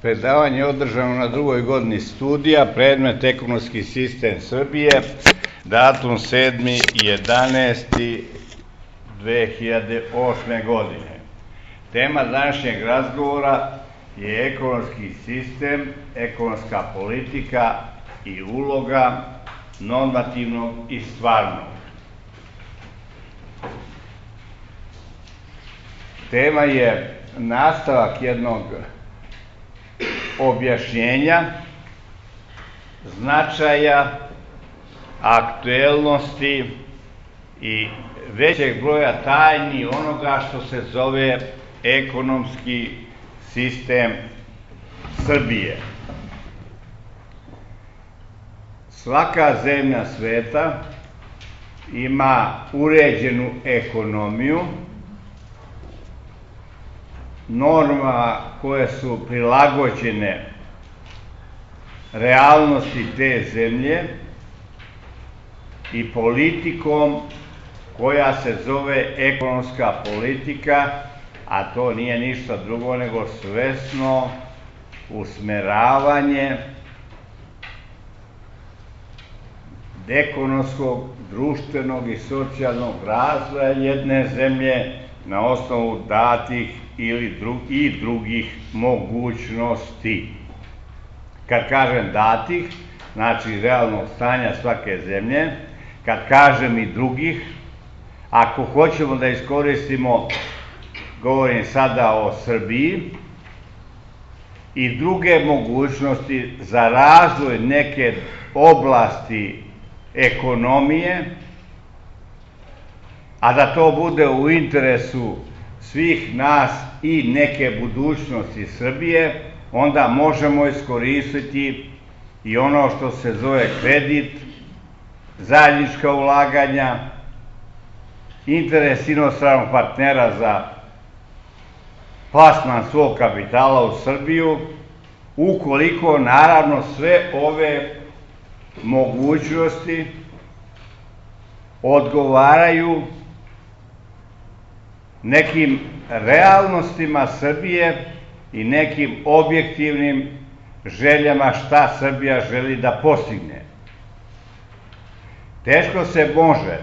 Predavanje je održano na 2. godini studija, predmet ekonomski sistem Srbije, datum 7.11.2008. godine. Tema današnjeg razgovora je ekonomski sistem, ekonomska politika i uloga normativnog i stvarnog. Tema je nastavak jednog objašnjenja značaja, aktuelnosti i većeg broja tajni onoga što se zove ekonomski sistem Srbije. Svaka zemlja sveta ima uređenu ekonomiju, norma koje su prilagođene realnosti te zemlje i politikom koja se zove ekonomska politika, a to nije ništa drugo nego svesno usmeravanje ekonomskog, društvenog i socijalnog razvoja jedne zemlje na osnovu datih i drugih mogućnosti. Kad kažem datih, znači realnog stanja svake zemlje, kad kažem i drugih, ako hoćemo da iskoristimo, govorim sada o Srbiji, i druge mogućnosti za razvoj neke oblasti ekonomije, a da to bude u interesu svih nas i neke budućnosti Srbije, onda možemo iskoristiti i ono što se zove kredit, zajednička ulaganja, interes inostranog partnera za plasman svog kapitala u Srbiju, ukoliko naravno sve ove mogućnosti odgovaraju nekim realnostima Srbije i nekim objektivnim željama šta Srbija želi da postigne. Teško se može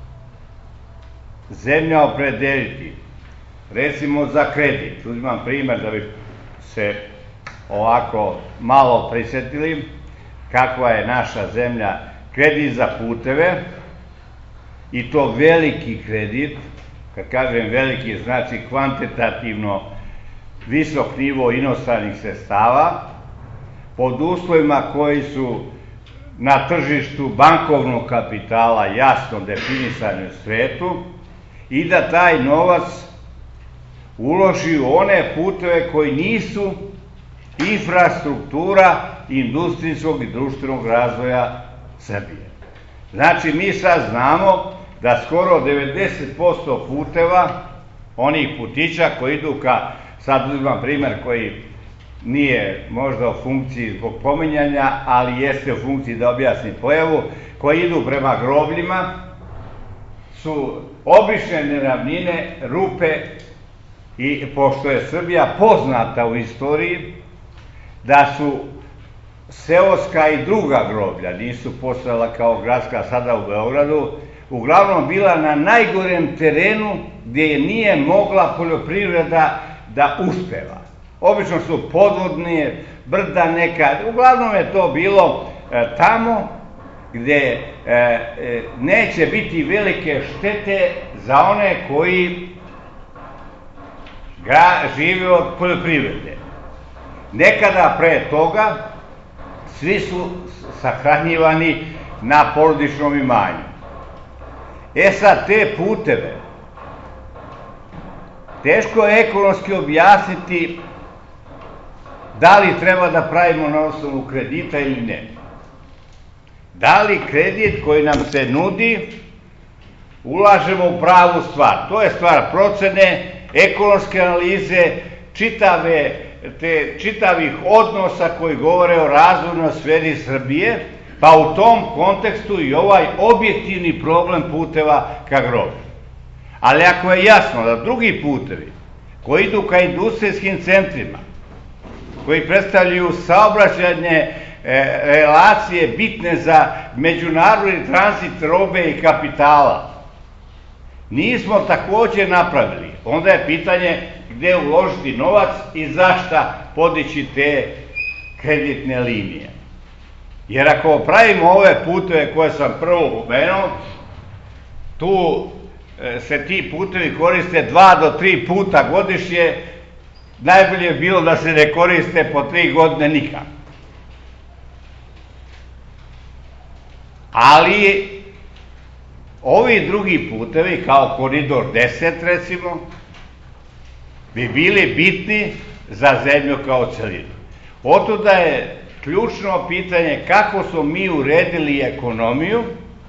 zemlja opredeliti, recimo za kredit. Uzimam primer da bi se ovako malo prisetili kakva je naša zemlja. Kredit za puteve, i to veliki kredit. Kad kažem veliki, znači kvantitativno visok nivo inostranih sredstava, pod uslovima koji su na tržištu bankovnog kapitala jasno definisani u svetu, i da taj novac uloži u one puteve koji nisu infrastruktura industrijskog i društvenog razvoja Srbije. Znači, mi sad znamo da skoro 90% puteva, onih putića koji idu ka, sad uzimam primer koji nije možda u funkciji zbog pominjanja, ali jeste u funkciji da objasnim pojavu, koji idu prema grobljima, su obične neravnine, rupe, i pošto je Srbija poznata u istoriji da su seoska i druga groblja, nisu postojala kao gradska sada u Beogradu, uglavnom bila na najgorem terenu gdje nije mogla poljoprivreda da uspeva. Obično su podvodnije, brda neka, uglavnom je to bilo tamo gdje neće biti velike štete za one koji žive od poljoprivrede. Nekada pre toga svi su sahranjivani na porodičnom imanju. Sad, te puteve teško je ekonomski objasniti da li treba da pravimo na osnovu kredita ili ne. Da li kredit koji nam se nudi ulažemo u pravu stvar? To je stvar procene, ekonomske analize, čitavih odnosa koji govore o razvojnoj sferi Srbije, pa u tom kontekstu i ovaj objektivni problem puteva ka groblju. Ali ako je jasno da drugi putevi koji idu ka industrijskim centrima, koji predstavljaju saobraćajne relacije bitne za međunarodni tranzit robe i kapitala, nismo takođe napravili. Onda je pitanje gde uložiti novac i zašta podići te kreditne linije. Jer ako pravimo ove puteve koje sam prvo pomenuo, tu se ti putevi koriste 2 do 3 puta godišnje, najbolje je bilo da se ne koriste po 3 godine nikako. Ali ovi drugi putevi, kao Koridor 10 recimo, bi bili bitni za zemlju kao celinu. Otuda je ključno pitanje kako smo mi uredili ekonomiju,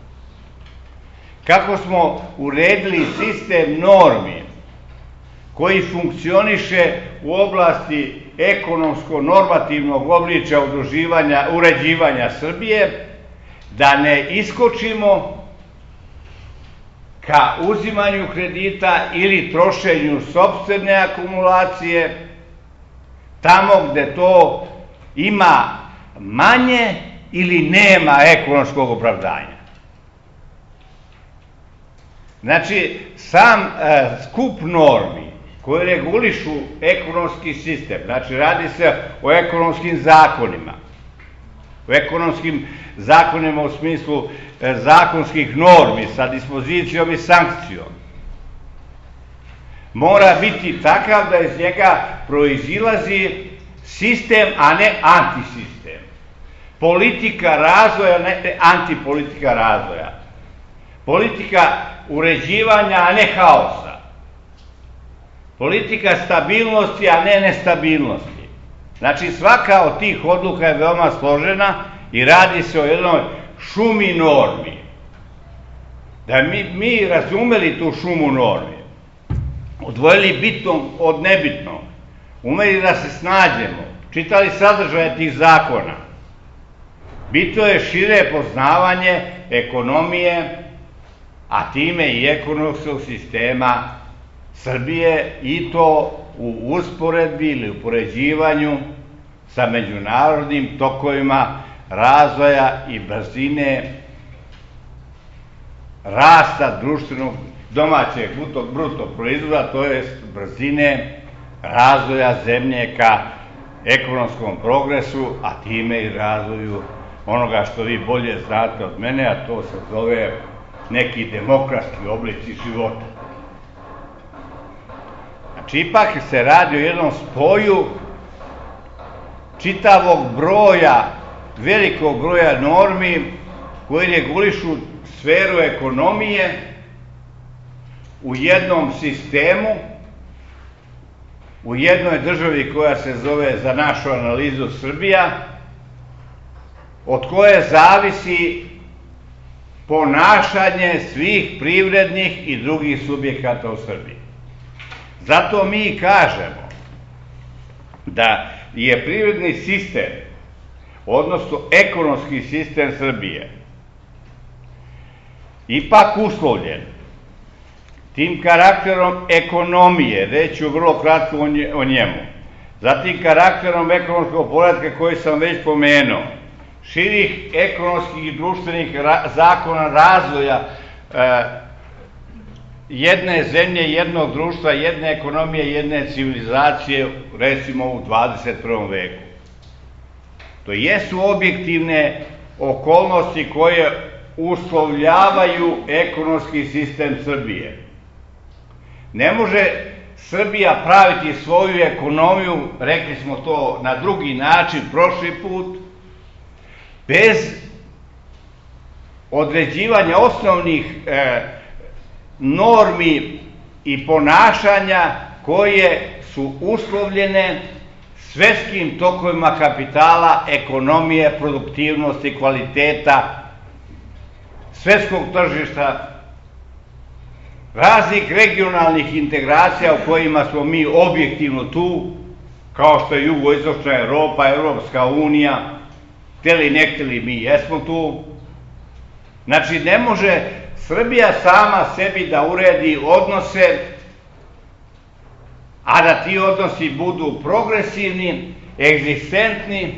kako smo uredili sistem normi koji funkcioniše u oblasti ekonomsko-normativnog obličja uređivanja Srbije, da ne iskočimo ka uzimanju kredita ili trošenju sopstvene akumulacije tamo gde to ima manje ili nema ekonomskog opravdanja. Znači, sam skup normi koji regulišu ekonomski sistem, znači radi se o ekonomskim zakonima, u smislu zakonskih normi sa dispozicijom i sankcijom, mora biti takav da iz njega proizilazi sistem, a ne antisistem. Politika razvoja, ne antipolitika razvoja. Politika uređivanja, a ne haosa. Politika stabilnosti, a ne nestabilnosti. Znači, svaka od tih odluka je veoma složena i radi se o jednoj šumi normi. Da mi razumeli tu šumu normi, odvojili bitno od nebitnog, umeli da se snađemo, čitali sadržaje tih zakona, bitno je šire poznavanje ekonomije, a time i ekonomskog sistema Srbije, i to u usporedbi ili upoređivanju sa međunarodnim tokovima razvoja i brzine rasta društvenog domaćeg bruto proizvoda, to je brzine razvoja zemlje ka ekonomskom progresu, a time i razvoju onoga što vi bolje znate od mene, a to se zove neki demokratski oblici života. Znači, ipak se radi o jednom spoju čitavog broja, velikog broja normi koji regulišu sferu ekonomije u jednom sistemu, u jednoj državi koja se zove za našu analizu Srbija, od koje zavisi ponašanje svih privrednih i drugih subjekata u Srbiji. Zato mi kažemo da je privredni sistem, odnosno ekonomski sistem Srbije, ipak uslovljen tim karakterom ekonomije, reću vrlo kratko o njemu, zatim karakterom ekonomskog poretka koji sam već pomenuo, širih ekonomskih i društvenih zakona razvoja jedne zemlje, jednog društva, jedne ekonomije, jedne civilizacije, recimo u 21. veku. To jesu objektivne okolnosti koje uslovljavaju ekonomski sistem Srbije. Ne može Srbija praviti svoju ekonomiju, rekli smo to na drugi način prošli put, bez određivanja osnovnih normi i ponašanja koje su uslovljene svetskim tokovima kapitala, ekonomije, produktivnosti, kvaliteta, svetskog tržišta, raznih regionalnih integracija u kojima smo mi objektivno tu, kao što je jugoistočna Evropa, Evropska unija, hteli ne hteli mi jesmo tu. Znači, ne može Srbija sama sebi da uredi odnose, a da ti odnosi budu progresivni egzistentni,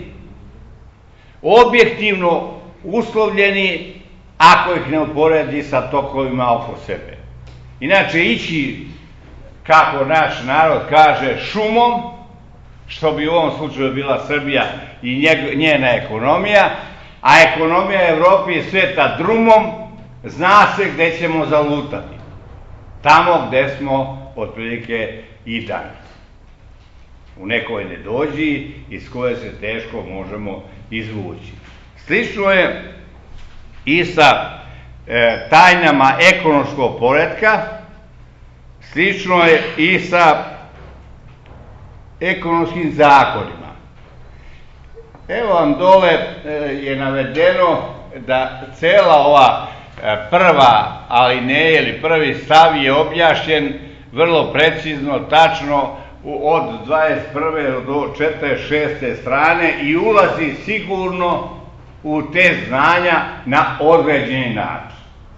objektivno uslovljeni, ako ih ne uporedi sa tokovima oko sebe. Inače, ići, kako naš narod kaže, šumom, što bi u ovom slučaju bila Srbija i njena ekonomija, a ekonomija Evrope i sveta drumom, zna se gde ćemo zalutati. Tamo gde smo otprilike i danas. U nekoj nedođi iz koje se teško možemo izvući. Slično je i sa tajnama ekonomskog poretka, slično je i sa ekonomskim zakonima. Evo vam dole je navedeno da cela ova prva alineja ili prvi stav je objašnjen vrlo precizno, tačno od 21. do 46. strane i ulazi sigurno u te znanja na određeni način.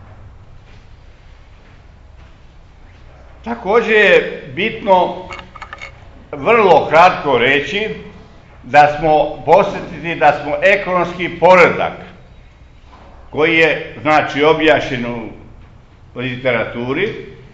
Takođe je bitno vrlo kratko reći podsjetiti da smo ekonomski poredak koji je, znači, objašnjen u literaturi,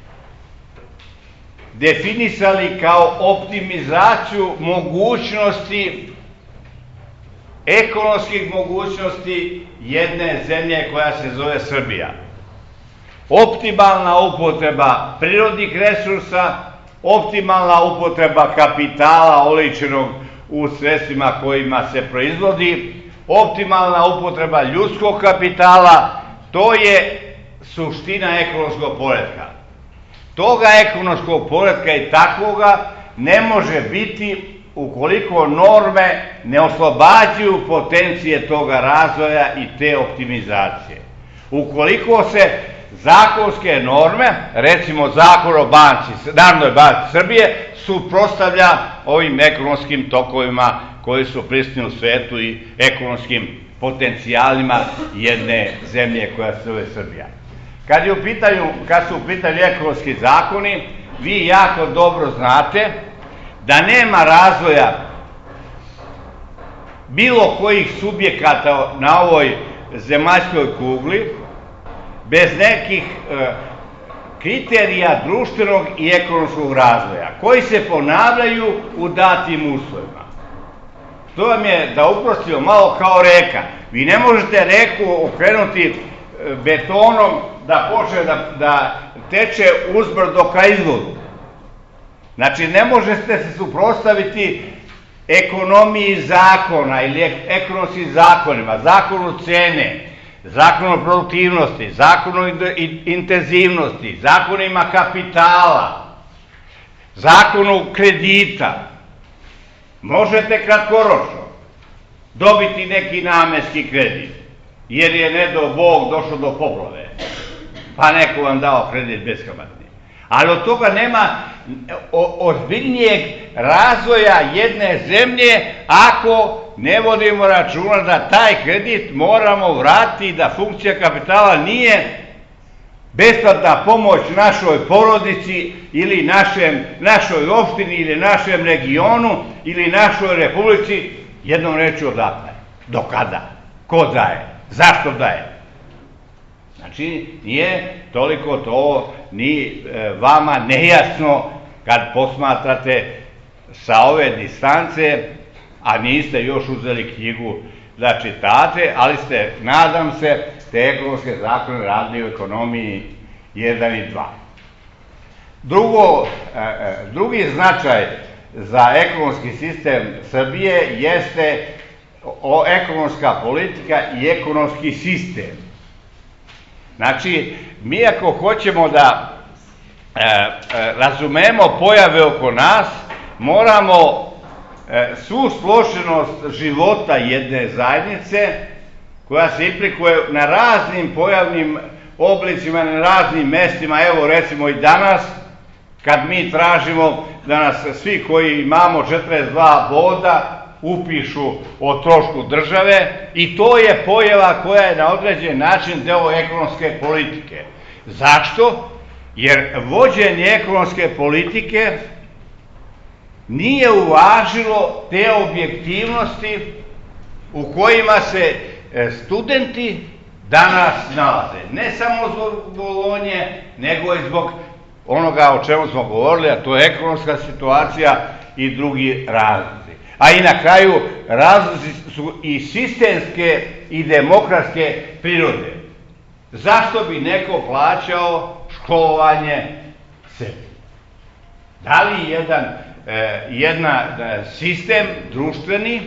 definisali kao optimizaciju mogućnosti, ekonomskih mogućnosti jedne zemlje koja se zove Srbija. Optimalna upotreba prirodnih resursa, optimalna upotreba kapitala oličenog u sredstvima kojima se proizvodi, optimalna upotreba ljudskog kapitala, to je suština ekonomskog poretka. Toga ekonomskog poretka i takvoga ne može biti ukoliko norme ne oslobađaju potencije toga razvoja i te optimizacije. Ukoliko se zakonske norme, recimo Zakon o Narodnoj banci Srbije, suprotstavlja ovim ekonomskim tokovima koji su prisutni u svetu i ekonomskim potencijalima jedne zemlje koja se zove Srbija. Kad su u pitanju ekonomski zakoni, vi jako dobro znate da nema razvoja bilo kojih subjekata na ovoj zemaljskoj kugli bez nekih kriterija društvenog i ekonomskog razvoja, koji se ponavljaju u datim uslovima. To vam je, da uprostimo, malo kao reka. Vi ne možete reku okrenuti betonom da počne da teče uzbrdo ka izvoru. Znači, ne možete se suprotstaviti ekonomiji zakona ili ekonomskim zakonima, zakonu cene, zakonu produktivnosti, zakonu intenzivnosti, zakonima kapitala, zakonu kredita. Možete kratkoročno dobiti neki namenski kredit, jer je ne do Bog došlo do poplave, pa neko vam dao kredit beskamatni. Ali od toga nema ozbiljnijeg razvoja jedne zemlje ako ne vodimo računa da taj kredit moramo vratiti, da funkcija kapitala nije besplatna pomoć našoj porodici ili našoj opštini ili našem regionu ili našoj republici, jednom rečju odakle, do kada, ko daje, zašto daje. Znači, nije toliko to ni vama nejasno kad posmatrate sa ove distance, a niste još uzeli knjigu da čitate, ali ste, nadam se, te ekonomske zakone radili u ekonomiji 1 i 2. Drugi značaj za ekonomski sistem Srbije jeste ekonomska politika i ekonomski sistem. Znači, mi ako hoćemo da razumemo pojave oko nas, moramo svu složenost života jedne zajednice, koja se implikuje na raznim pojavnim oblicima, na raznim mestima, evo recimo i danas, kad mi tražimo da nas svi koji imamo 42 boda upišu o trošku države, i to je pojava koja je na određen način deo ekonomske politike. Zašto? Jer vođenje ekonomske politike nije uvažilo te objektivnosti u kojima se studenti danas nalaze. Ne samo zbog Bolonje, nego i zbog onoga o čemu smo govorili, a to je ekonomska situacija i drugi razlozi. A i na kraju razlozi su i sistemske i demokratske prirode. Zašto bi neko plaćao školovanje sebi? Da li jedan sistem društveni,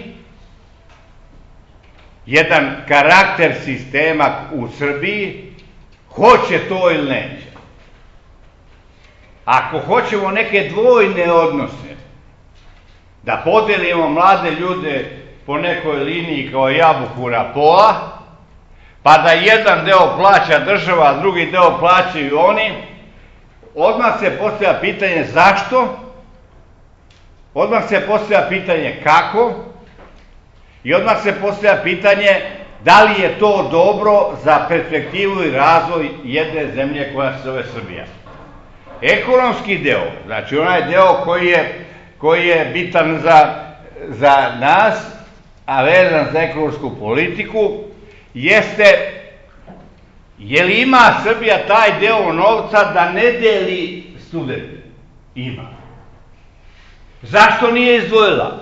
jedan karakter sistema u Srbiji hoće to ili neće? Ako hoćemo neke dvojne odnose, da podelimo mlade ljude po nekoj liniji kao jabuku na pola, pa da jedan deo plaća država, a drugi deo plaćaju oni, odmah se postavlja pitanje zašto, odmah se postavlja pitanje kako i odmah se postavlja pitanje da li je to dobro za perspektivu i razvoj jedne zemlje koja se zove Srbija. Ekonomski deo, znači onaj deo koji je bitan za nas, a vezan za ekonomsku politiku, jeste je li ima Srbija taj deo novca da ne deli studente? Ima. Zašto nije izdvojila?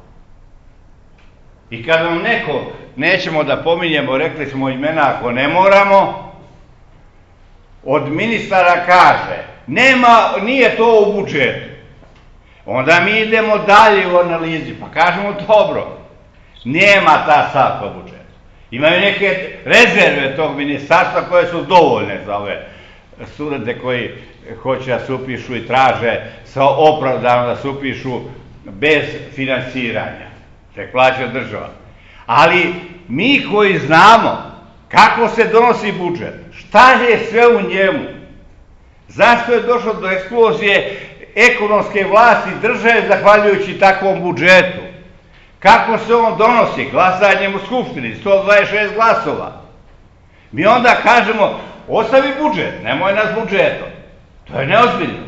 I kad vam neko, nećemo da pominjemo, rekli smo imena ako ne moramo, od ministara kaže nije to u budžetu, onda mi idemo dalje u analizi pa kažemo dobro, nema ta stavka u budžetu. Imaju neke rezerve tog ministarstva koje su dovoljne za ove studente koji hoće da se upišu i traže opravdano da se upišu bez finansiranja, tek plaća država. Ali mi koji znamo kako se donosi budžet, šta je sve u njemu, zašto je došlo do eksplozije ekonomske vlasti države zahvaljujući takvom budžetu, kako se on donosi, glasanjem u Skupštini, 126 glasova. Mi onda kažemo, ostavi budžet, nemoj nas budžetom. To je neozbiljno.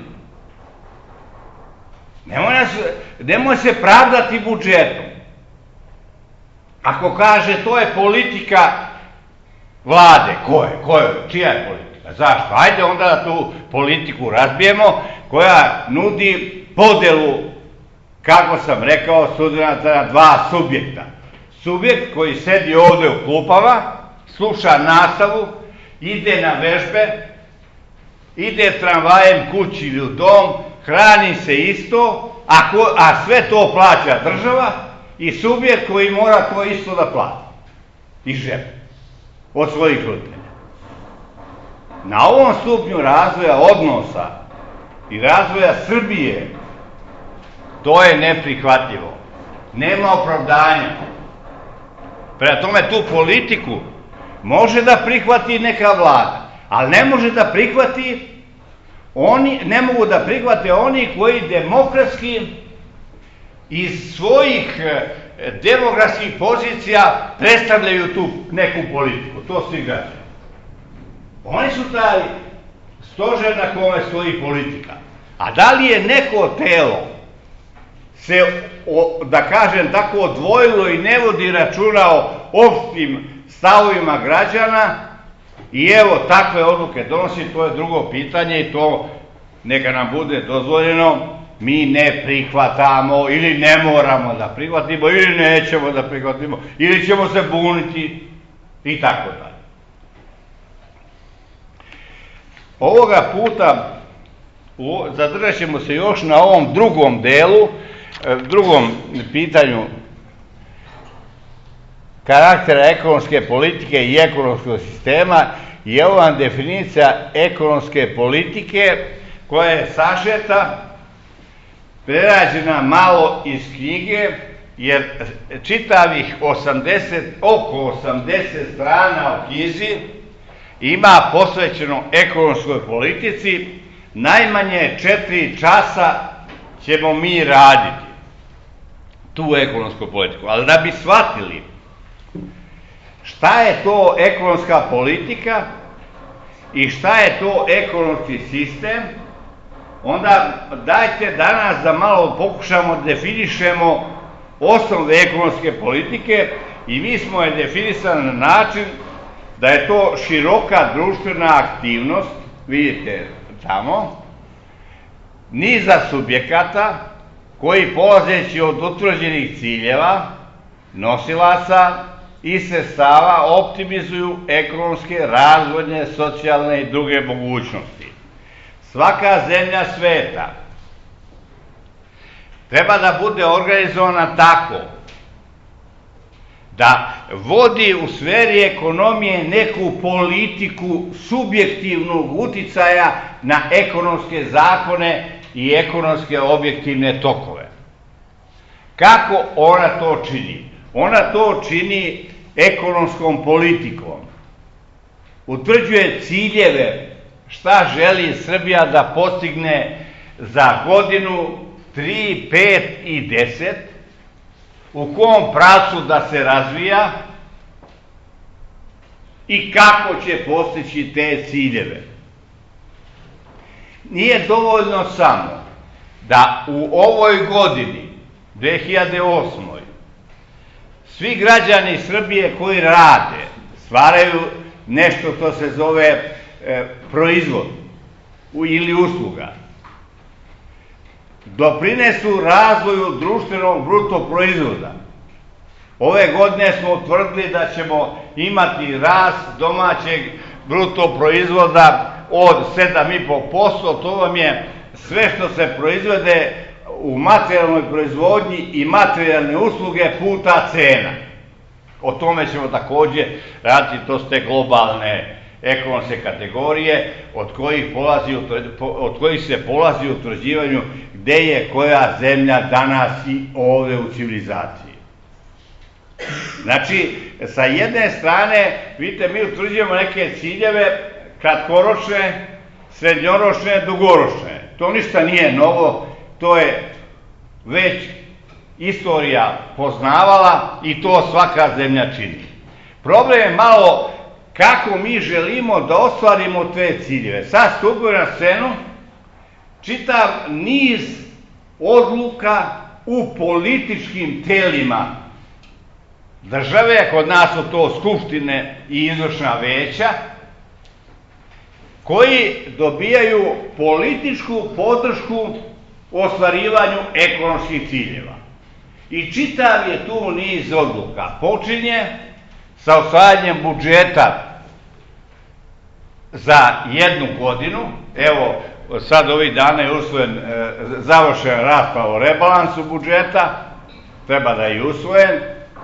Nemoj se pravdati budžetom. Ako kaže, to je politika vlade, čija je politika, zašto? Ajde onda da tu politiku razbijemo, koja nudi podelu, kako sam rekao, studenata na dva subjekta. Subjekt koji sedi ovde u klupama, sluša nastavu, ide na vežbe, ide tramvajem kući ili u dom, hrani se isto, a sve to plaća država, i subjekt koji mora to isto da plati. I žep. Od svojih roditelja. Na ovom stupnju razvoja odnosa i razvoja Srbije, to je neprihvatljivo. Nema opravdanja. Prema tome, tu politiku može da prihvati neka vlada, ali ne može da prihvati ne mogu da prihvate oni koji demokratski iz svojih demografskih pozicija predstavljaju tu neku politiku. To svi građani. Oni su taj stožer na kome stoji politika. A da li je neko telo se, da kažem tako, odvojilo i ne vodi računa o opštim stavovima građana i evo takve odluke donosi, to je drugo pitanje i to neka nam bude dozvoljeno, mi ne prihvatamo ili ne moramo da prihvatimo ili nećemo da prihvatimo ili ćemo se buniti i tako dalje. Ovoga puta zadržat ćemo se još na ovom drugom delu, drugom pitanju karaktera ekonomske politike i ekonomskog sistema i evo vam definicija ekonomske politike koja je sažeta, prerađena malo iz knjige, jer čitavih oko 80 strana u knjizi ima posvećeno ekonomskoj politici, najmanje 4 časa ćemo mi raditi tu ekonomsku politiku. Ali da bi shvatili šta je to ekonomska politika i šta je to ekonomski sistem, onda dajte danas da malo pokušamo da definišemo osnove ekonomske politike i mi smo je definisali na način da je to široka društvena aktivnost, vidite tamo, niza subjekata koji polazeći od utvrđenih ciljeva, nosilaca i sredstava optimizuju ekonomske, razvojne, socijalne i druge mogućnosti. Svaka zemlja sveta treba da bude organizovana tako da vodi u sferi ekonomije neku politiku subjektivnog uticaja na ekonomske zakone i ekonomske objektivne tokove. Kako ona to čini? Ona to čini ekonomskom politikom. Utvrđuje ciljeve šta želi Srbija da postigne za godinu, 3, 5 i 10, u kom pravcu da se razvija i kako će postići te ciljeve. Nije dovoljno samo da u ovoj godini, 2008. svi građani Srbije koji rade, stvaraju nešto što se zove proizvod ili usluga, doprinesu razvoju društvenog bruto proizvoda. Ove godine smo utvrdili da ćemo imati rast domaćeg bruto proizvoda od 7,5%, to vam je sve što se proizvede u materijalnoj proizvodnji i materijalne usluge puta cena. O tome ćemo takođe raditi, to su te globalne ekonomske kategorije od kojih se polazi u utvrđivanju gde je koja zemlja danas i ovde u civilizaciji. Znači, sa jedne strane, vidite, mi utvrđujemo neke ciljeve kratkoročne, srednjoročne, dugoročne. To ništa nije novo, to je već istorija poznavala i to svaka zemlja čini. Problem je malo kako mi želimo da ostvarimo te ciljeve. Sad stupio na scenu čitav niz odluka u političkim telima države, kod nas su to skupštine i izvršna veća, koji dobijaju političku podršku u ostvarivanju ekonomskih ciljeva. I čitav je tu niz odluka. Počinje sa usvajanjem budžeta za jednu godinu. Evo, sad ovih dana je završen rasprava o rebalansu budžeta, treba da je usvojen,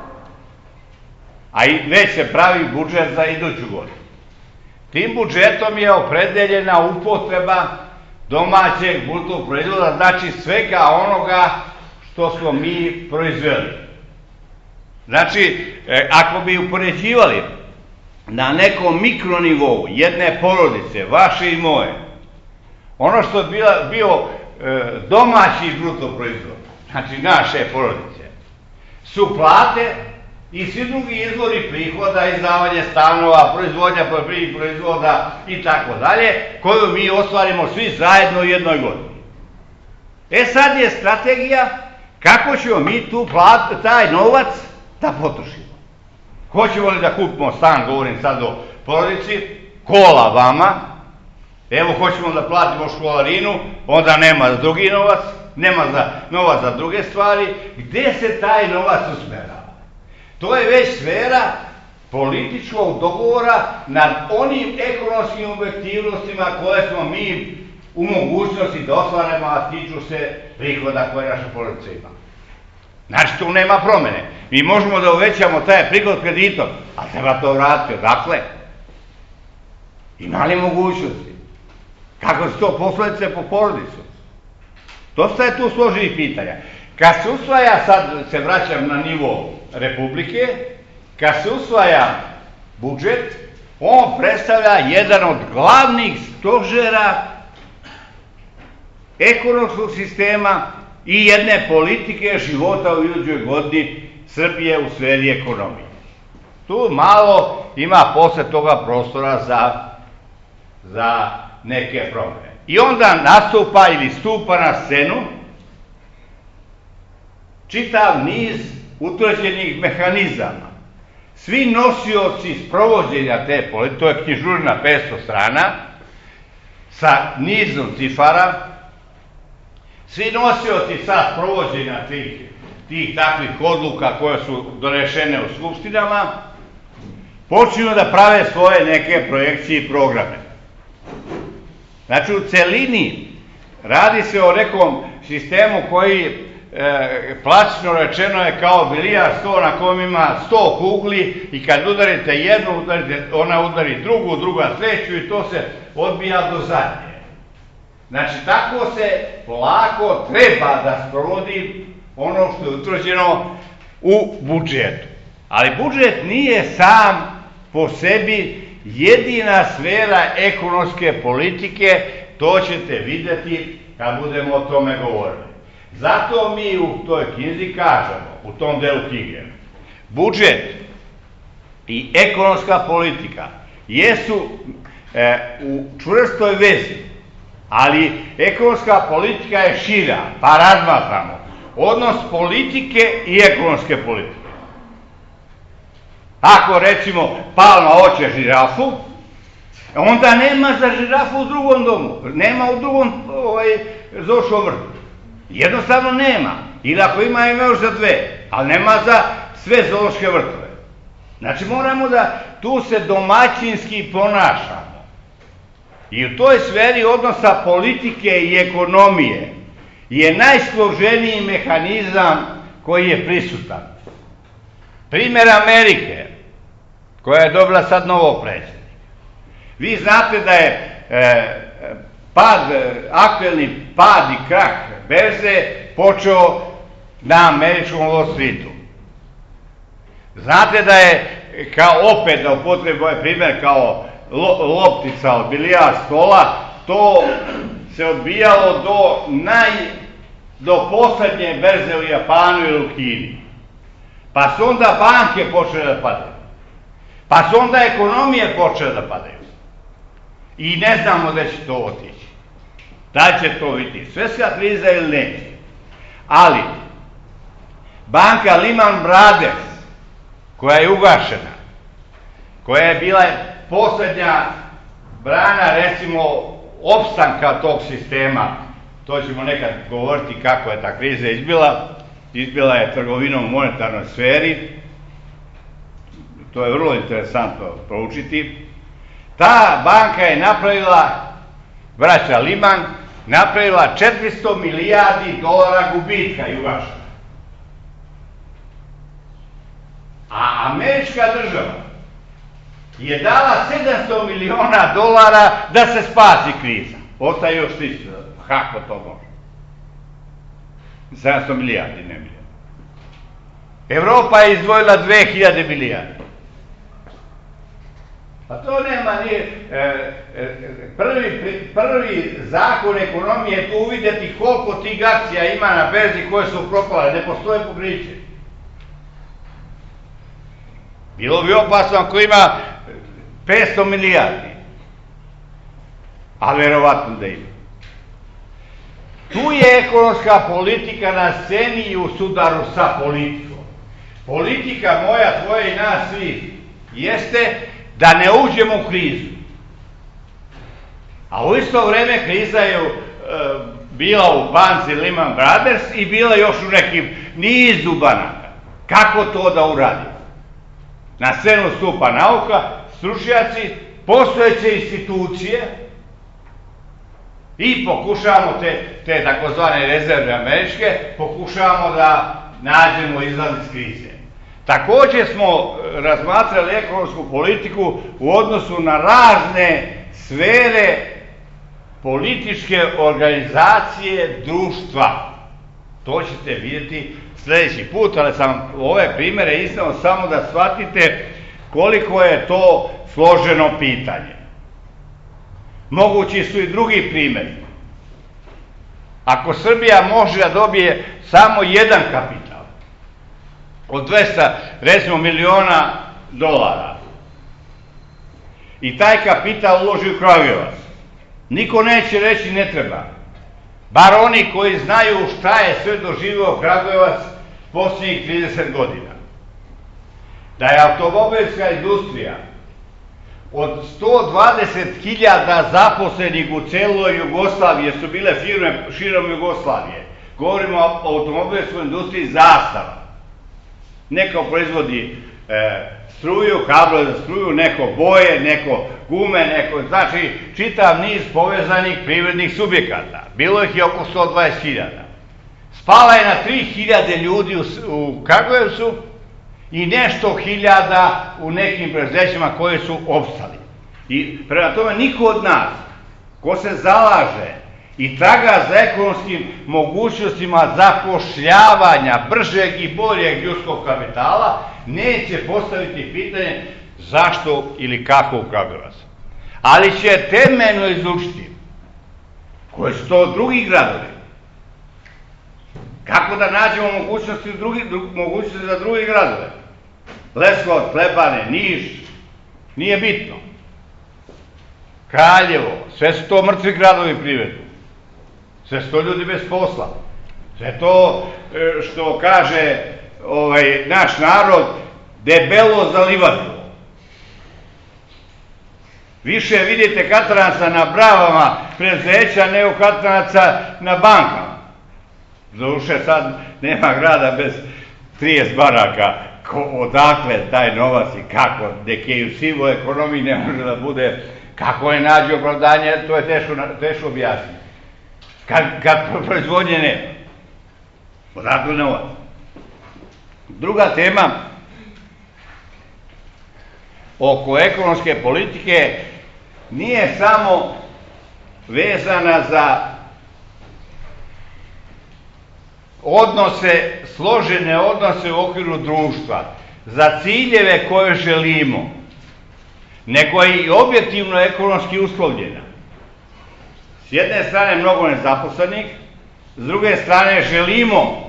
a već se pravi budžet za iduću godinu. Tim budžetom je opredeljena upotreba domaćeg bruto proizvoda, znači svega onoga što smo mi proizveli. Znači, ako bi upoređivali na nekom mikronivou jedne porodice, vaše i moje, ono što je bio domaći bruto proizvod, znači naše porodice, su plate i svi drugi izvori prihoda, izdavanje stanova, proizvodnja poljoprivrednih proizvoda i tako dalje, koju mi ostvarimo svi zajedno u jednoj godini. E sad je strategija kako ćemo mi taj novac da potrošimo. Hoćemo li da kupimo stan, govorim sad o porodici, kola vama, evo hoćemo da platimo školarinu, onda nema drugi novac, nema novac za druge stvari, gde se taj novac usmerava? To je već sfera političkog dogovora nad onim ekonomskim objektivnostima koje smo mi u mogućnosti da ostvarimo, a tiču se prihoda koje naša porodica ima. Znači, tu nema promene. Mi možemo da uvećamo taj prihod kreditom, ali treba to vratiti. Odakle? Ima li mogućnosti? Kako su to posledice po porodicu? Dosta je tu složenih pitanja. Kad se usvaja, sad se vraćam na nivo Republike, kad se usvaja budžet, on predstavlja jedan od glavnih stožera ekonomskog sistema i jedne politike života u idućoj godini Srbije u sferi ekonomije. Tu malo ima posle toga prostora za neke promene. I onda nastupa ili stupa na scenu čitav niz utvrđenih mehanizama. Svi nosioci sprovođenja te politike, to je knjižurina 500 strana, sa nizom cifara, svi nosioci sa sprovođenja tih takvih odluka koje su donešene u skupštinama, počinju da prave svoje neke projekcije i programe. Znači, u celini radi se o nekom sistemu koji, plastično rečeno, je kao bilijar sto na kojem ima 100 kugli i kad udarite jednu, ona udari drugu, druga treću i to se odbija do zadnje. Znači, tako se polako treba da sprovodi ono što je utvrđeno u budžetu. Ali budžet nije sam po sebi jedina sfera ekonomske politike, to ćete vidjeti kad budemo o tome govorili. Zato mi u toj knjizi kažemo, u tom delu knjige, budžet i ekonomska politika jesu u čvrstoj vezi, ali ekonomska politika je šira, pa razmatramo odnos politike i ekonomske politike. Ako recimo Palma hoće žirafu, onda nema za žirafu u drugom domu, nema u drugom zoološkom vrtu. Jednostavno nema. Ili ako ima još za dve, ali nema za sve zoološke vrtove. Znači moramo da tu se domaćinski ponašamo. I u toj sferi odnosa politike i ekonomije je najsloženiji mehanizam koji je prisutan. Primjer Amerike, koja je dobila sad novog predsjednika. Vi znate da je aktuelni pad i krah berze počeo na američkom Wall Streetu. Znate da je, kao opet da upotrebu ovaj primjer kao loptica od bilijar stola, to se odbijalo do poslednje berze u Japanu ili u Kini. Pa su onda banke počele da padaju. Pa su onda ekonomije počele da padaju. I ne znamo da će to otići. Da će to biti svjetska kriza ili neće. Ali, banka Lehman Brothers, koja je ugašena, koja je bila posljednja brana, recimo, opstanka tog sistema, to ćemo nekad govoriti kako je ta kriza izbila je trgovinom u monetarnoj sferi, to je vrlo interesantno proučiti. Ta banka je napravila, braća Lehman, napravila 400 milijardi dolara gubitka i ugašena. A američka država je dala 700 miliona dolara da se spasi kriza. Ostaje još 1000. Kako to može? 700 milijardi, ne milijardi. Evropa je izdvojila 2000 milijardi. Pa to nema nije... Prvi zakon ekonomije je tu uvidjeti koliko tih akcija ima na berzi koje su propale, ne postoje pokriće. Bilo bi opasno ako ima 500 milijardi, a verovatno da ima. Tu je ekonomska politika na sceni i u sudaru sa politikom. Politika moja, tvoja i nas svih jeste da ne uđemo u krizu. A u isto vreme kriza je bila u banci Lehman Brothers i bila još u nekim nizu banaka. Kako to da uradi? Na scenu stupa nauka, stručnjaci, postojeće institucije i pokušavamo te takozvane rezerve američke, pokušavamo da nađemo izlaz iz krize. Također smo razmatrali ekonomsku politiku u odnosu na razne sfere političke organizacije društva. To ćete vidjeti sljedeći put, ali sam ove primjere izneo samo da shvatite koliko je to složeno pitanje. Mogući su i drugi primjeri. Ako Srbija može da dobije samo jedan kapital od 200, recimo, miliona dolara i taj kapital uloži u Kragujevac, Niko neće reći ne treba. Bar oni koji znaju šta je sve doživio Kragujevac posljednjih 30 godina. Da je automobilska industrija od 120.000 zaposlenih u celoj Jugoslaviji, jer su bile firme širom Jugoslavije, govorimo o automobilskoj industriji Zastava. Neko proizvodi struju, kablove za struju, neko boje, neko gume, neko, znači čitav niz povezanih privrednih subjekata. Bilo ih je oko 120.000. Spala je na 3.000 ljudi u Kragujevcu i nešto hiljada u nekim preduzećima koje su opstali. I prema tome niko od nas ko se zalaže i traga za ekonomskim mogućnostima zapošljavanja bržeg i boljeg ljudskog kapitala neće postaviti pitanje zašto ili kako u Kragujevac. Ali će temeljno izučiti koji su to drugi gradovi. Kako da nađemo mogućnosti za drugi gradove? Leskovac, Plebane, Niš, nije bitno. Kraljevo, sve su to mrtvi gradovi privredni. Sve su to ljudi bez posla. Sve to što kaže naš narod debelo zalivadilo. Više vidite katranaca na bravama preduzeća nego katranaca na bankama. Zaduše sad nema grada bez 30 baraka. Odakle taj novac i kako, deke i u sivoj ekonomiji ne može da bude, kako ne nađe opravdanje, to je teško objasniti. Kad proizvodnje nema, odakle novac. Druga tema oko ekonomske politike nije samo vezana za odnose, složene odnose u okviru društva, za ciljeve koje želimo, nego je i objektivno ekonomski uslovljena. S jedne strane mnogo nezaposlenih, s druge strane želimo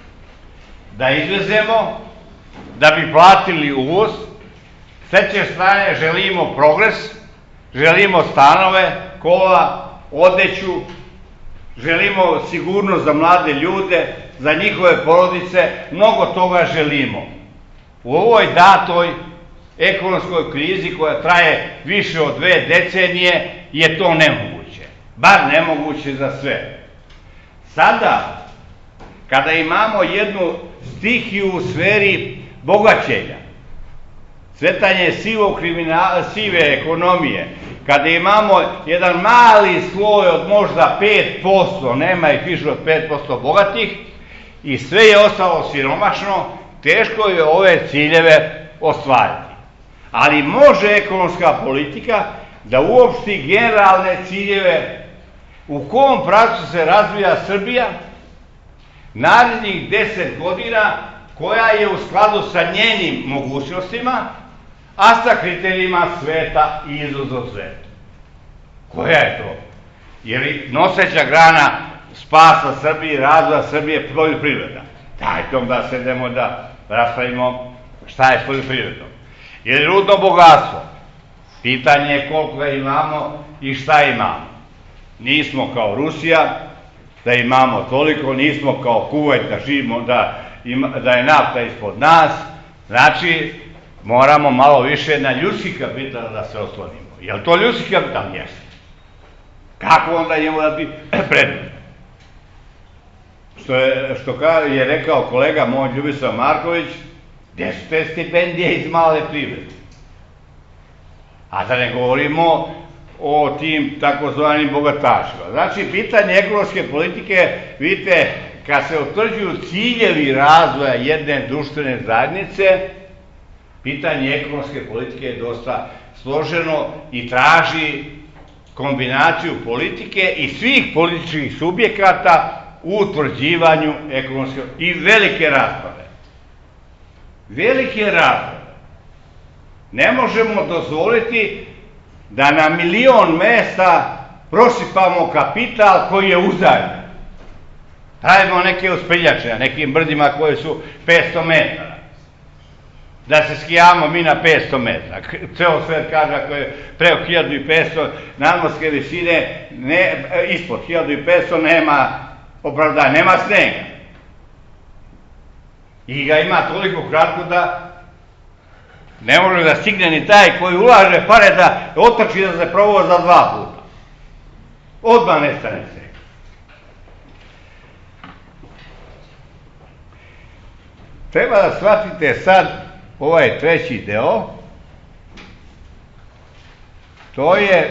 da izvezemo, da bi platili uvoz, s treće strane želimo progres, želimo stanove, kola, odeću, želimo sigurnost za mlade ljude, za njihove porodice, mnogo toga želimo. U ovoj datoj ekonomskoj krizi koja traje više od 2 decenije je to nemoguće. Bar nemoguće za sve. Sada, kada imamo jednu stihiju u sferi bogaćenja, cvetanje sive ekonomije, kada imamo jedan mali sloj od možda 5%, nema ih više od 5% bogatih, i sve je ostalo siromašno, teško je ove ciljeve ostvariti. Ali može ekonomska politika da uopšti generalne ciljeve u kom pravcu se razvija Srbija narednih 10 godina, koja je u skladu sa njenim mogućnostima, a sa kriterijima sveta i izuzov sveta. Koja je to? Jer noseća grana spasa Srbije i razvoja Srbije je poljoprivreda. Dajte onda sedemo da raspravimo šta je s poljoprivredom. Jer rudno bogatstvo, pitanje je koliko ga imamo i šta imamo. Nismo kao Rusija, da imamo toliko, nismo kao Kuvajt da živimo, da je nafta ispod nas, znači moramo malo više na ljudski kapital da se oslonimo. Je li to ljudski kapital? Jeste. Kako onda njemu da bi predmet? Što je rekao kolega moj Ljubislav Marković, gde su te stipendije iz male privrede? A da ne govorimo o tim takozvanim bogatašima. Znači, pitanje ekonomske politike, vidite, kad se utvrđuju ciljevi razvoja jedne društvene zajednice, pitanje ekonomske politike je dosta složeno i traži kombinaciju politike i svih političkih subjekata u utvrđivanju ekonomske i velike rasprave. Velike rasprave. Ne možemo dozvoliti da na 1.000.000 mesta prosipamo kapital koji je uzajemljen. Pravimo neke uspeljače na nekim brdima koje su 500 metara. da se skijamo mi na 500 metra. Ceo svet kaže ako je preko 1500 nadmorske visine, ispod 1500 nema opravdanja, nema snega. I ga ima toliko kratko da ne može da stigne ni taj koji ulaže pare da otrči da se provoza 2 puta. Odmah nestane se. Treba da shvatite sad ovaj treći deo, to je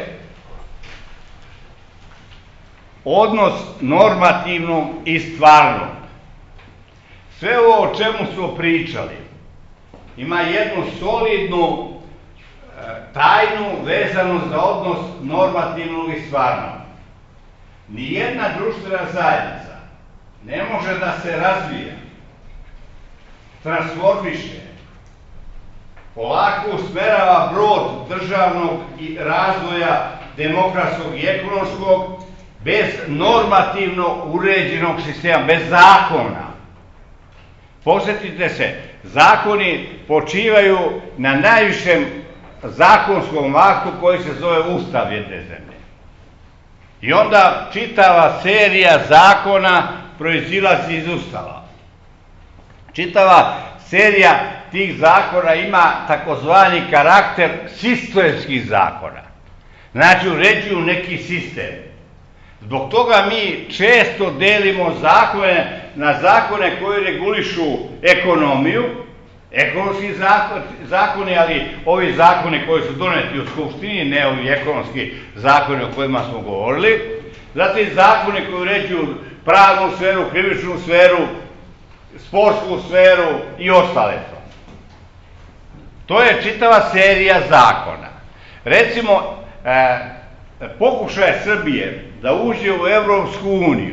odnos normativnog i stvarnog. Sve ovo o čemu smo pričali ima jednu solidnu tajnu vezanu za odnos normativnog i stvarnog. Nijedna društvena zajednica ne može da se razvija, transformiše, polako usmerava brod državnog razvoja demokratskog i ekonomskog bez normativno uređenog sistema, bez zakona. Posjetite se, zakoni počivaju na najvišem zakonskom aktu koji se zove Ustav jedne zemlje. I onda čitava serija zakona proizilazi iz Ustava. Čitava serija tih zakona ima takozvani karakter sistemskih zakona. Znači uređuju neki sistem. Zbog toga mi često delimo zakone na zakone koji regulišu ekonomiju, ekonomski zakoni, ali ovi zakoni koji su doneti u Skupštini, ne ovi ekonomski zakoni o kojima smo govorili, zatim zakoni koji uređuju pravnu sferu, krivičnu sferu, sportsku sferu i ostale to. To je čitava serija zakona. Recimo, pokušaj Srbije da uđe u Evropsku uniju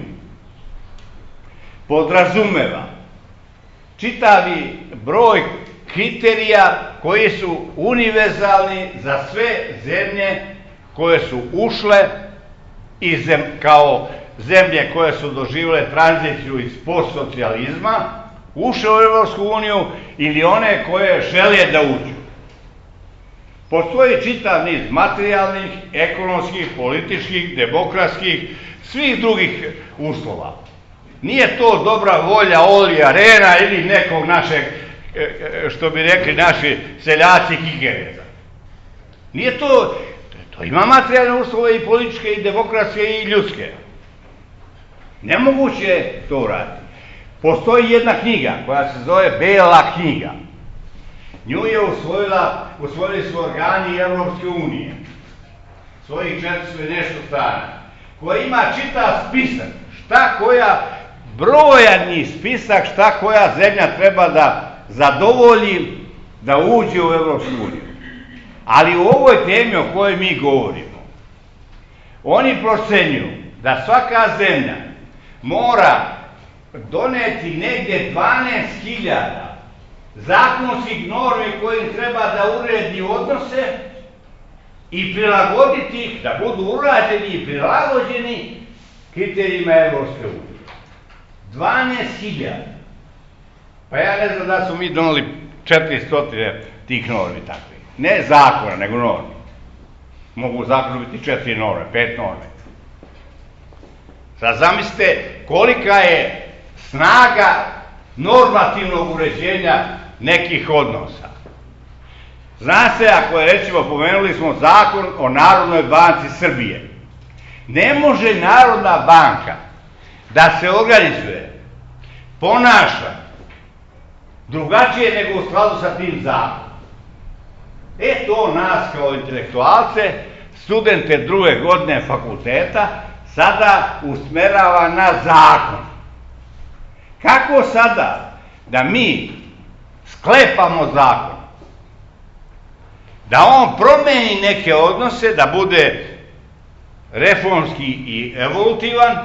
podrazumeva čitavi broj kriterija koji su univerzalni za sve zemlje koje su ušle i kao zemlje koje su doživjele tranziciju iz postsocijalizma, ušle u Evropsku uniju ili one koje žele da uđu. Postoji čitav niz materijalnih, ekonomskih, političkih, demokratskih, svih drugih uslova. Nije to dobra volja Olija Rehna ili nekog našeg, što bi rekli naši seljaci, kikereza. Nije to, to ima materijalne uslove i političke, i demokratske, i ljudske. Nemoguće je to uraditi. Postoji jedna knjiga koja se zove Bela knjiga. Nju je usvojili su organi Evropske unije, svojih 400 i nešto strana, koja ima čitav spisak, šta koja, brojani spisak šta koja zemlja treba da zadovolji da uđe u Evropsku uniju. Ali u ovoj temi o kojoj mi govorimo, oni procenjuju da svaka zemlja mora doneti negdje 12.000 zakonskih normi kojim treba da uredi odnose i prilagoditi ih, da budu urađeni i prilagođeni kriterijima Evropske unije. 12.000. Pa ja ne znam da smo mi donali 400 tih normi takvih. Ne zakona, nego normi. Mogu u zakonu biti 4 norme, 5 norme. Sad zamislite kolika je snaga normativnog uređenja nekih odnosa. Zna se, ako je, recimo, pomenuli smo zakon o Narodnoj banci Srbije. Ne može Narodna banka da se organizuje, ponaša drugačije nego u skladu sa tim zakonom. To nas kao intelektualce, studente 2. godine fakulteta, sada usmerava na zakon. Kako sada da mi sklepamo zakon, da on promeni neke odnose, da bude reformski i evolutivan,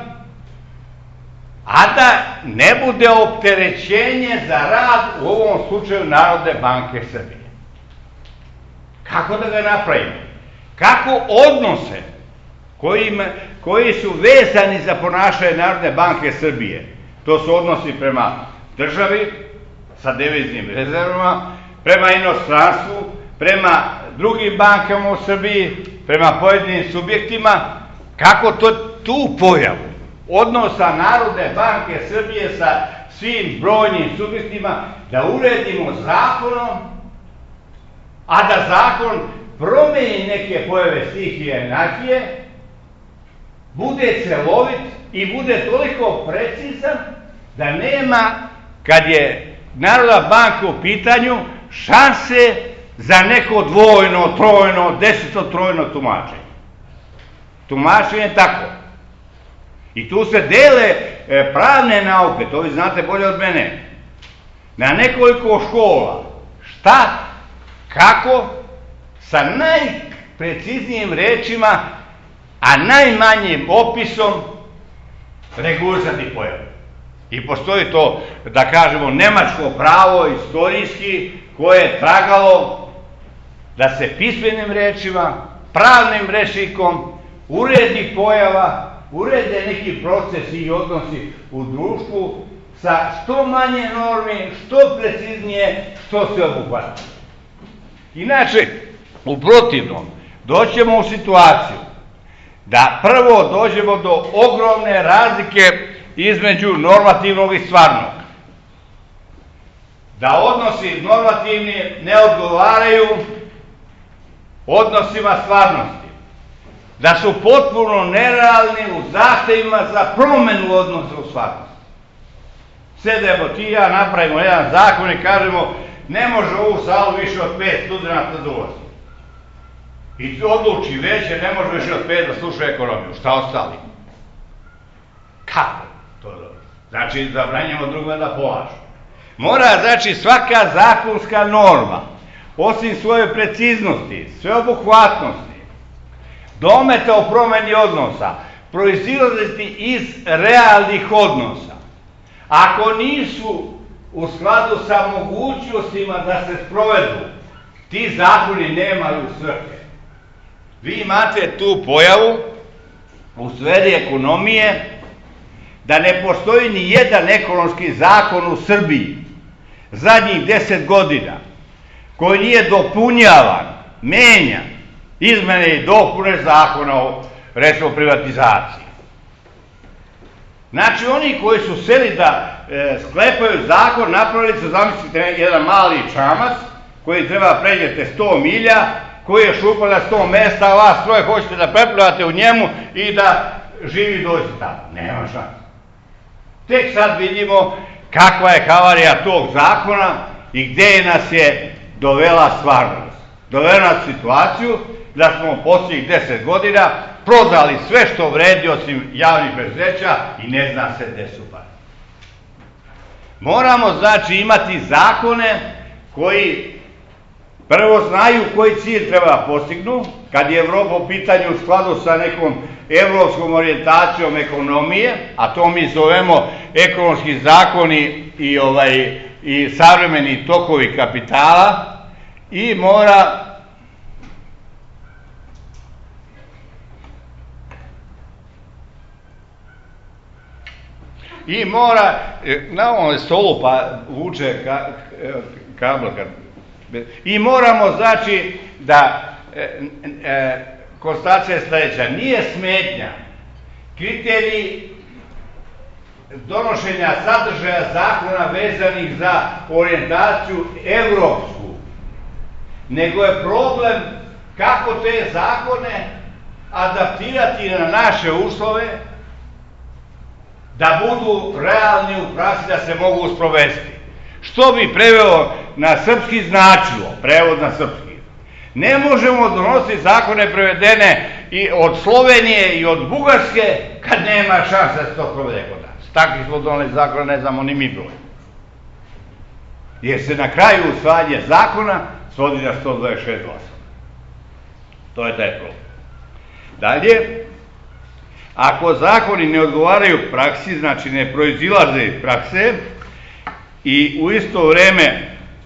a da ne bude opterećenje za rad u ovom slučaju Narodne banke Srbije? Kako da ga napravimo? Kako odnose koji su vezani za ponašanje Narodne banke Srbije, to su odnosi prema državi sa deviznim rezervama, prema inostranstvu, prema drugim bankama u Srbiji, prema pojedinim subjektima, kako tu pojavu odnosa Narodne banke Srbije sa svim brojnim subjektima da uredimo zakonom, a da zakon promeni neke pojave stihije anarhije, bude celovit i bude toliko precizan da nema, kad je Narodna banka u pitanju, šanse za neko dvojno, trojno, desetotrojno tumačenje. Tumačenje je tako. I tu se dele pravne nauke, to vi znate bolje od mene, na nekoliko škola. Šta, kako, sa najpreciznijim rečima, a najmanjim opisom regulisati pojavu. I postoji to, da kažemo, nemačko pravo, istorijski, koje je tragalo da se pismenim rečima, pravnim rečnikom uredi pojava, urede neki procesi i odnosi u društvu sa što manje normi, što preciznije, što se obuhvati. Inače, u protivnom, doćemo u situaciju da prvo dođemo do ogromne razlike između normativnog i stvarnog. Da odnosi normativni ne odgovaraju odnosima stvarnosti. Da su potpuno nerealni u zahtevima za promenu odnosa u stvarnosti. Sedemo ti i ja, napravimo jedan zakon i kažemo ne može u ovu salu više od 5 studenata da ulazi. I odluči veće, ne može više od 5 da sluša ekonomiju. Šta ostali? Kako to dobro? Znači, zabranjamo drugome da polažu. Mora, znači, svaka zakonska norma, osim svoje preciznosti, sveobuhvatnosti, dometa o promeni odnosa, proizilaziti iz realnih odnosa. Ako nisu u skladu sa mogućnostima da se sprovedu, ti zakoni nemaju svrhe. Vi imate tu pojavu u sferi ekonomije da ne postoji ni jedan ekonomski zakon u Srbiji zadnjih 10 godina koji nije dopunjavan, menjan, izmene i dopune zakona o, recimo, privatizaciji. Znači, oni koji su seli da sklepaju zakon, napravili su, zamislite, jedan mali čamac koji treba pređete 100 milja, koji je šupan na 100 mesta, a vas troje hoćete da preplivate u njemu i da živi dođe tamo. Nema šanse. Tek sad vidimo kakva je havarija tog zakona i gde nas je dovela stvarnost. Dovela nas situaciju da smo u posljednjih 10 godina prodali sve što vredi osim javnih preduzeća i ne zna se gde su pare. Moramo, znači, imati zakone koji prvo znaju koji cilj treba postignu, kad je Evropa u pitanju u skladu sa nekom evropskom orijentacijom ekonomije, a to mi zovemo ekonomski zakoni i savremeni tokovi kapitala, i mora na ovom stolu pa vuče kabel i moramo, znači, da konstatacija je sledeća, nije smetnja kriteriji donošenja sadržaja zakona vezanih za orijentaciju evropsku, nego je problem kako te zakone adaptirati na naše uslove da budu realni u praksi, da se mogu sprovesti. Što bi preveo na srpski značilo, prevod na srpski. Ne možemo donositi zakone prevedene i od Slovenije i od Bugarske kad nema šanse da se to provede kod nas. Takvi smo doneli zakona, ne znamo ni mi broj. Jer se na kraju usvajanje zakona svodi na 126 glasova. To je taj problem. Dalje, ako zakoni ne odgovaraju praksi, znači ne proizilaze iz prakse i u isto vreme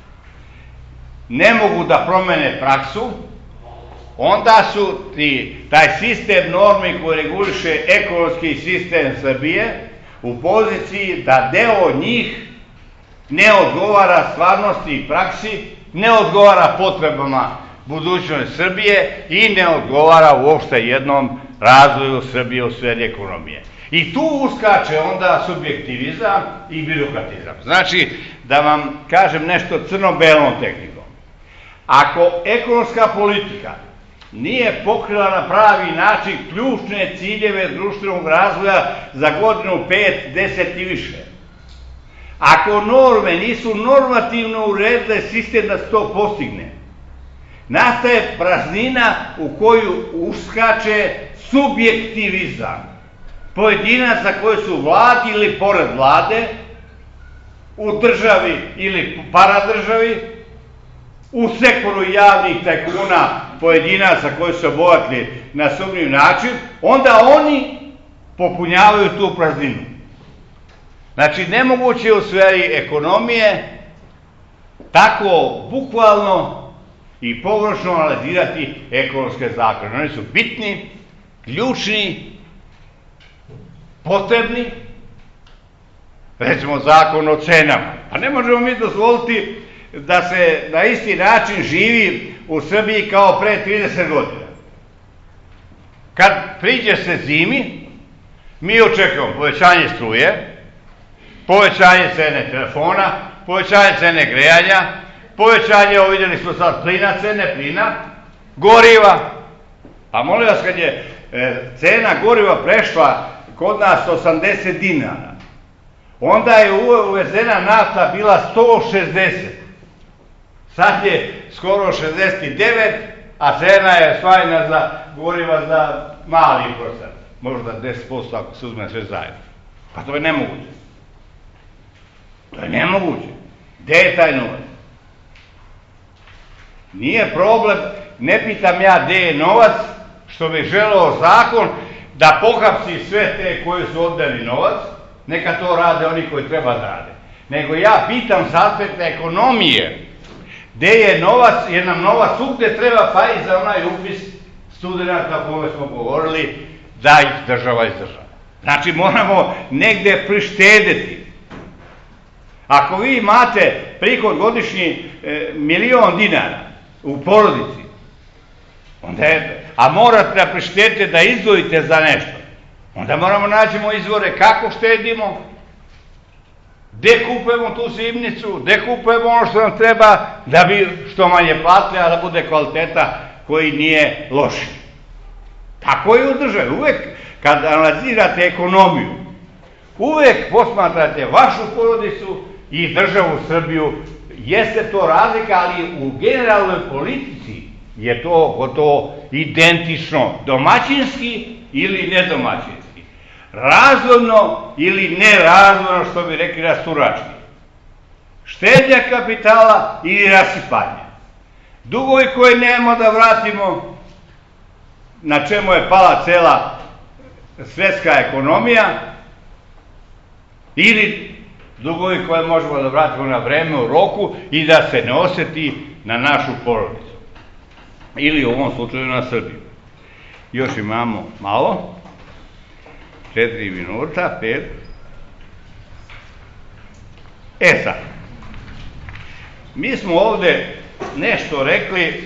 ne mogu da promene praksu, onda su taj sistem normi koji reguliše ekonomski sistem Srbije u poziciji da deo njih ne odgovara stvarnosti i praksi ne odgovara potrebama budućnosti Srbije i ne odgovara uopšte jednom razvoju Srbije u sferi ekonomije. I tu uskače onda subjektivizam i birokratizam. Znači, da vam kažem nešto crno-belom tehnikom. Ako ekonomska politika nije pokrila na pravi način ključne ciljeve društvenog razvoja za godinu 5, 10 i više, ako norme nisu normativno uredile sistem da se to postigne, nastaje praznina u koju uskače subjektivizam pojedinaca koji su vladi ili pored vlade, u državi ili paradržavi, u sektoru javnih tajkuna pojedinaca koji su obogatili na sumnjiv način, onda oni popunjavaju tu prazninu. Znači, nemoguće je u sferi ekonomije tako bukvalno i površno analizirati ekonomske zakone. Oni su bitni, ključni, potrebni, recimo zakon o cenama. Pa ne možemo mi dozvoliti da se na isti način živi u Srbiji kao pre 30 godina. Kad priđe se zimi, mi očekujemo povećanje struje, povećanje cene telefona, povećanje cene grejanja, povećanje, vidjeli smo sad, plina, cene plina, goriva. Pa molim vas, kad je cena goriva prešla kod nas 80 dinara, onda je uvezena nafta bila 160. Sad je skoro 69, a cena je smanjena za goriva za mali procent. Možda 10% ako se uzme sve zajedno. Pa to je nemoguće. To je nemoguće. Gde je taj novac? Nije problem, ne pitam ja gde je novac, što bi želeo zakon da pohapsi sve te koji su odneli novac, neka to rade oni koji treba da rade. Nego ja pitam s aspekta ekonomije, gde je novac, jer nam novac ugde treba, pa i za onaj upis studenta o kome smo govorili, da ih država izdržava. Znači, moramo negde prištedeti. Ako vi imate prihod godišnji 1.000.000 dinara u porodici, onda a morate da prištedite da izdvojite za nešto, onda moramo nađemo izvore kako štedimo, gde kupujemo tu zimnicu, gde kupujemo ono što nam treba da bi što manje platili, a da bude kvaliteta koji nije loši. Tako je u državi. Uvek kad analizirate ekonomiju, uvek posmatrate vašu porodicu i državu Srbiju, jeste to razlika, ali u generalnoj politici je to gotovo identično, domaćinski ili nedomaćinski, razvojno ili nerazvojno, što bi rekli rasturački, štednja kapitala ili rasipanje, dugovi koje nemamo da vratimo, na čemu je pala cela svetska ekonomija, ili dugovi koje možemo da vratimo na vreme, u roku, i da se ne oseti na našu porodicu. Ili u ovom slučaju na Srbiju. Još imamo malo, 4 minuta, 5. Sad, mi smo ovde nešto rekli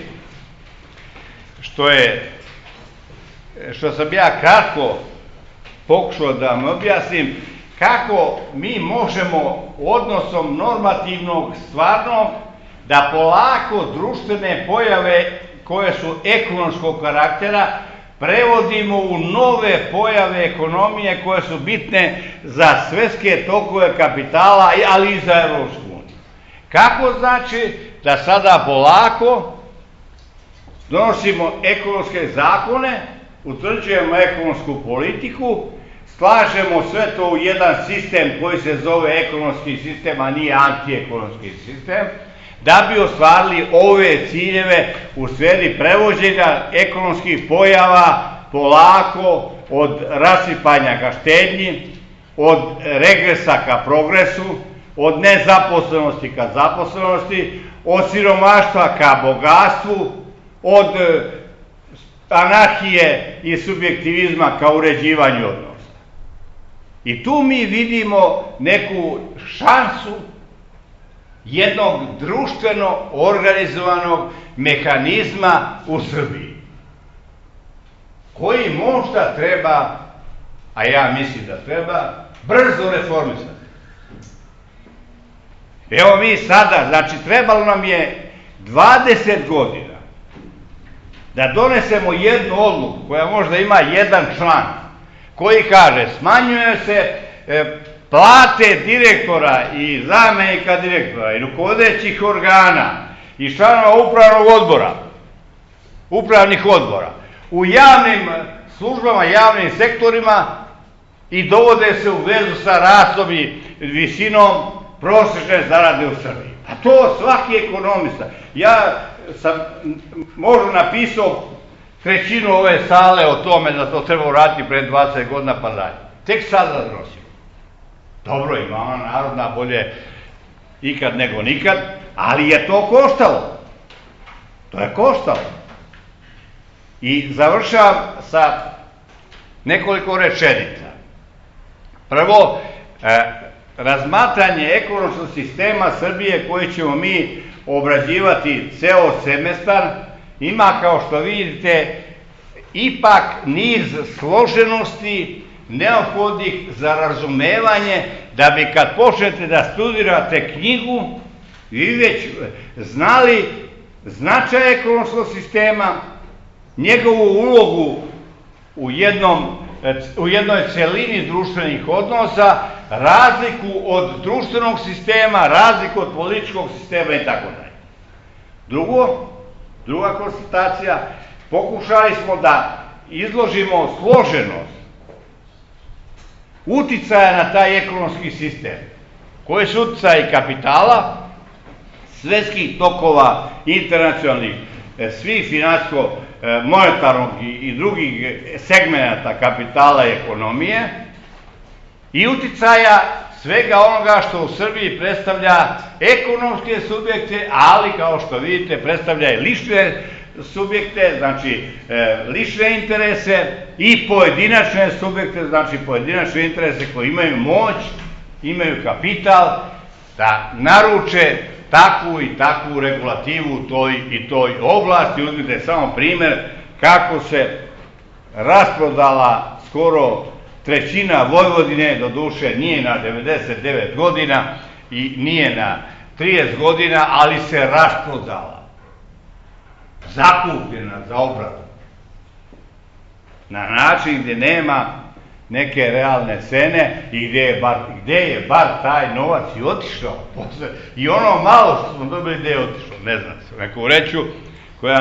što sam ja kratko pokušao da vam objasnim, kako mi možemo odnosom normativnog, stvarnog, da polako društvene pojave koje su ekonomskog karaktera prevodimo u nove pojave ekonomije koje su bitne za svetske tokove kapitala, ali i za Evropsku uniju. Kako znači da sada polako donosimo ekonomske zakone, utvrđujemo ekonomsku politiku, slažemo sve to u jedan sistem koji se zove ekonomski sistem, a nije antiekonomski sistem, da bi ostvarili ove ciljeve u sferi prevođenja ekonomskih pojava polako od rasipanja ka štednji, od regresa ka progresu, od nezaposlenosti ka zaposlenosti, od siromaštva ka bogatstvu, od anarhije i subjektivizma ka uređivanju odnosa. I tu mi vidimo neku šansu jednog društveno organizovanog mehanizma u Srbiji, koji možda treba, a ja mislim da treba, brzo reformisati. Evo mi sada, znači trebalo nam je 20 godina da donesemo jednu odluku koja možda ima jedan član koji kaže smanjuje se plate direktora i zamenika direktora i rukovodećih organa i članova upravnih odbora u javnim službama, javnim sektorima i dovode se u vezu sa rastom i visinom prosječne zarade u Srbiji. A to svaki ekonomista. Ja sam možda napisao trećinu ove sale o tome da to treba uraditi pre 20 godina pa dalje. Tek sada donosimo. Dobro, ima ona narodna, bolje ikad nego nikad, ali je to koštalo. To je koštalo. I završavam sa nekoliko rečenica. Prvo, razmatranje ekonomskog sistema Srbije koji ćemo mi obrađivati ceo semestar ima, kao što vidite, ipak niz složenosti neophodnih za razumevanje, da bi kad počnete da studirate knjigu vi već znali značaj ekonomskog sistema, njegovu ulogu u jednoj celini društvenih odnosa, razliku od društvenog sistema, razliku od političkog sistema i tako dalje. Druga konstatacija, pokušali smo da izložimo složenost uticaja na taj ekonomski sistem, koji su uticaji kapitala, svetskih tokova, internacionalnih, svih finansijsko-monetarnog i drugih segmenata kapitala i ekonomije i uticaja svega onoga što u Srbiji predstavlja ekonomske subjekte, ali kao što vidite predstavlja i lične subjekte, znači lične interese i pojedinačne subjekte, znači pojedinačne interese koji imaju moć, imaju kapital da naruče takvu i takvu regulativu u toj i toj oblasti. Uzmite samo primer kako se rasprodala skoro trećina Vojvodine, doduše nije na 99 godina i nije na 30 godina, ali se rasprodala, zakupljena za obradu, na način gdje nema neke realne cene i gdje je bar taj novac i otišao. I ono malo što smo dobili gdje je otišao, ne znam se, neku vreću koja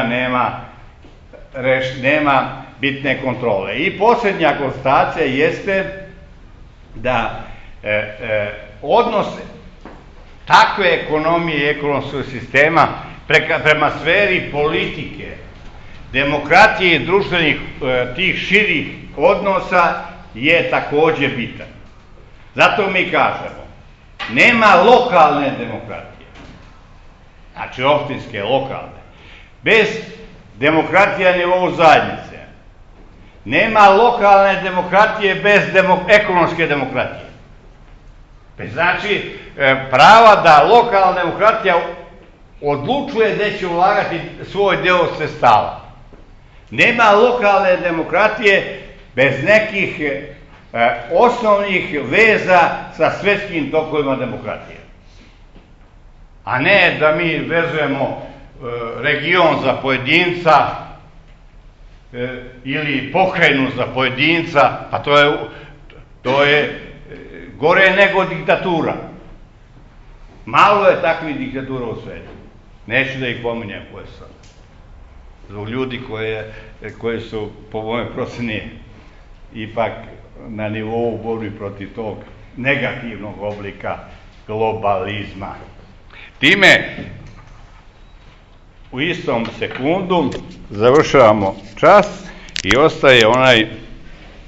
nema bitne kontrole. I posljednja konstatacija jeste da odnos takve ekonomije i ekonomskog sistema prema sferi politike, demokratije i društvenih tih širih odnosa je takođe bitan. Zato mi kažemo, nema lokalne demokratije, znači opštinske, lokalne, bez demokratije na nivou zajednice. Nema lokalne demokratije bez ekonomske demokratije. Znači, prava da lokalna demokratija odlučuje gde će ulagati svoj deo sredstava. Nema lokalne demokratije bez nekih osnovnih veza sa svetskim tokovima demokratije. A ne da mi vezujemo region za pojedinca ili pokrajinu za pojedinca, pa to je gore nego diktatura. Malo je takvih diktatura u svetu. Neću da ih pominjem koje su. Zbog ljudi koji su, po mojem proceni, ipak na nivou borbi protiv tog negativnog oblika globalizma. Time u istom sekundu završavamo čas i ostaje onaj